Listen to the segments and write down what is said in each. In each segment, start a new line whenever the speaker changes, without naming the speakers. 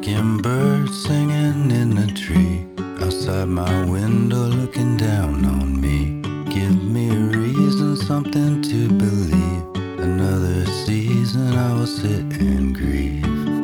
Hearing birds singing in the tree outside my window looking down on me. Give me a reason, something to believe. Another season I will sit and grieve.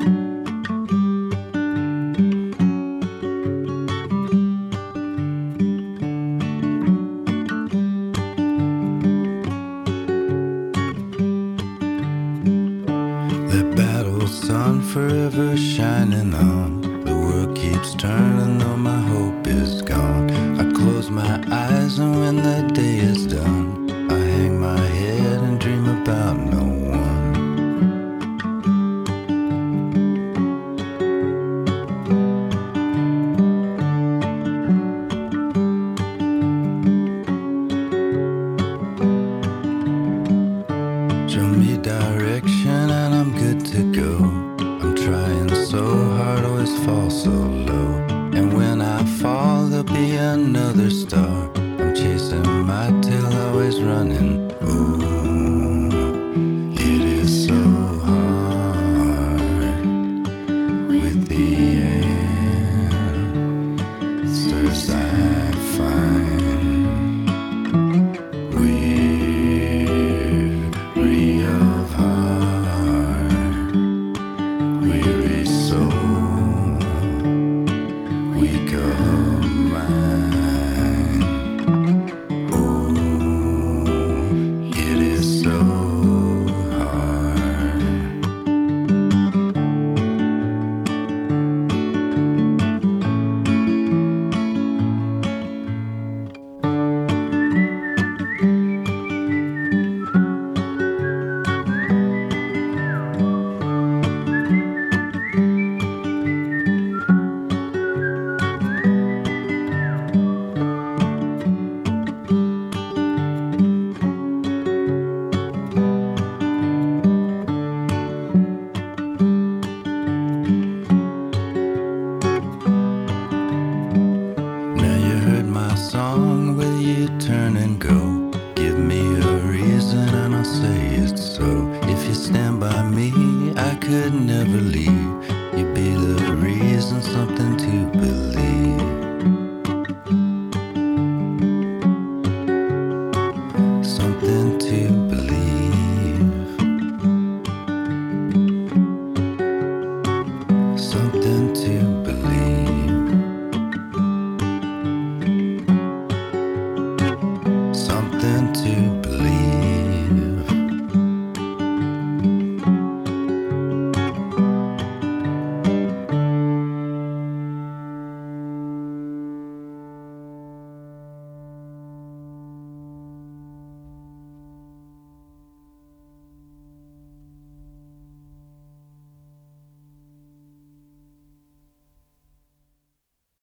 The battle sun forever shining on. The world keeps turning though my hope is gone. I close my eyes and when the day is done, I hang my head and dream about no one. Show me direction and I'm good to go. I'm trying so hard, always fall so low. And when I fall, there'll be another star. I'm chasing my tail, always running. Ooh, it is so hard with the